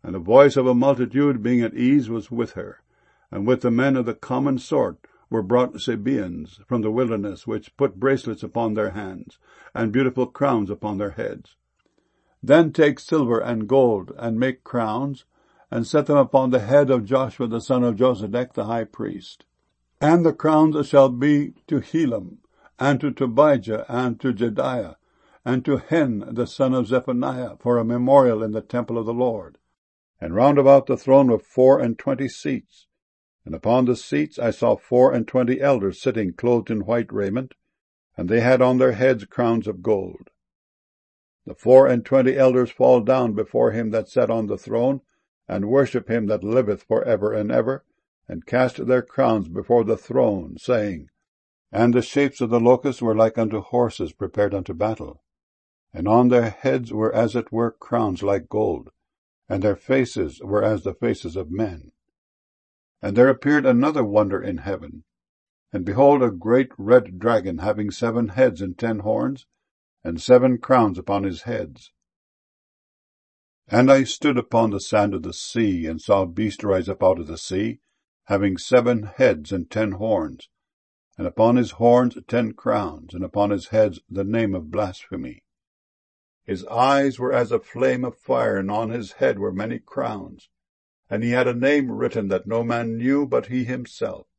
And the voice of a multitude being at ease was with her. And with the men of the common sort were brought Sabaeans from the wilderness, which put bracelets upon their hands, and beautiful crowns upon their heads. Then take silver and gold, and make crowns, and set them upon the head of Joshua the son of Josedech the high priest. And the crowns shall be to Helam, and to Tobijah, and to Jedaiah, and to Hen the son of Zephaniah, for a memorial in the temple of the Lord. And round about the throne were 24 seats, and upon the seats I saw 24 elders sitting clothed in white raiment, and they had on their heads crowns of gold. The 24 elders fall down before him that sat on the throne, and worship him that liveth for ever and ever, and cast their crowns before the throne, saying, And the shapes of the locusts were like unto horses prepared unto battle, and on their heads were as it were crowns like gold, and their faces were as the faces of men. And there appeared another wonder in heaven, and behold, a great red dragon, having 7 heads and 10 horns, and 7 crowns upon his heads. And I stood upon the sand of the sea, and saw a beast rise up out of the sea, having 7 heads and 10 horns, and upon his horns 10 crowns, and upon his heads the name of blasphemy. His eyes were as a flame of fire, and on his head were many crowns. And he had a name written that no man knew but he himself.